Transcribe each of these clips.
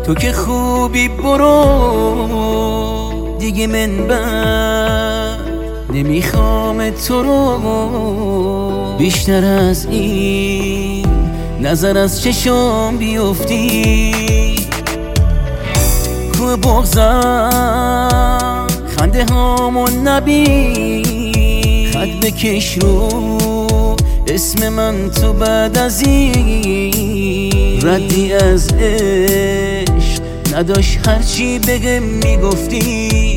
تو که خوبی برو دیگه من بعد نمیخوام تو رو بیشتر از این نظر از چشم بیفتی کوه بغضم خنده هامون نبین خط بکش رو اسم من تو بعد از این ردی از عشق نداشت هرچی بگم میگفتی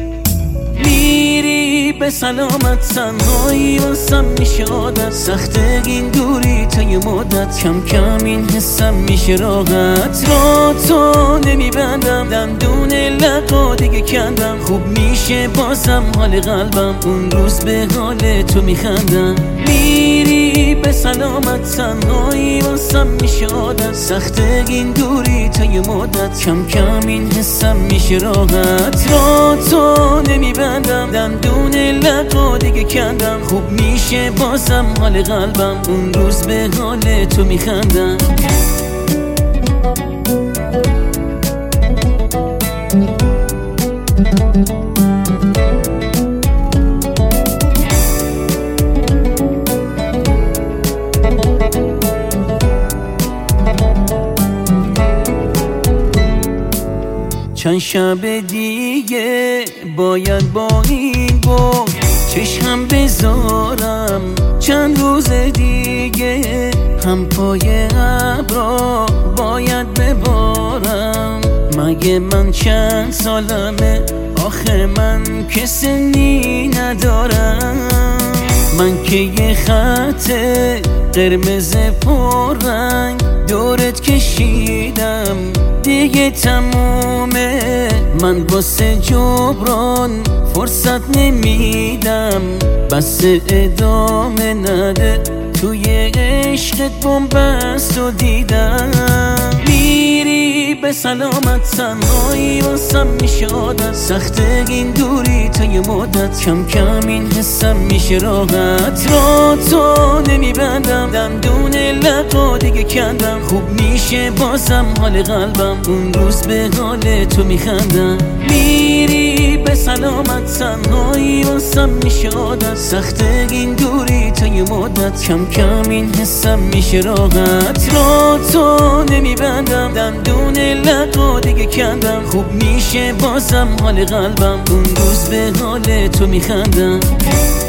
میری به سلامت تنهایی واسم میشه عادت سخته این دوری تا یه مدت کم کم این حسم میشه راحت را تو نمیبندم دندون لقا دیگه کندم خوب میشه بازم حال قلبم اون روز به حال تو میخندم میری به سلامت تنهایی واسم میشه عادت سخته این دوری تا یه مدت کم کم این حسم میشه راحت را تو نمیبندم دندون لقا دیگه کندم خوب میشه بازم حال قلبم اون روز به حال تو میخندم چند شب دیگه باید با این بود چشم بذارم چند روز دیگه هم پای ابرا باید ببارم مگه من چند سالمه آخه من که سنی ندارم من که یه خط قرمز پررنگ دورت کشیدم دیگه تمومه من واسه جبران فرصت نمیدم بس ادامه نده توی عشقت بنبست و دیدم میری به سلامت تنهایی واسم میشه عادت سخته این دوری تا یه مدت کم کم این حسم میشه راحت را تو نمیبندم دندون لقا دیگه کندم خوب میشه بازم حال قلبم اون روز به حال تو میخندم میری به سلامت تنهایی واسم میشه عادت سخته این دوری تا یه مدت کم کم این حسم میشه راحت را تو نمیبندم دندون لقا دیگه کندم خوب میشه بازم حال قلبم اون روز به حال تو میخندم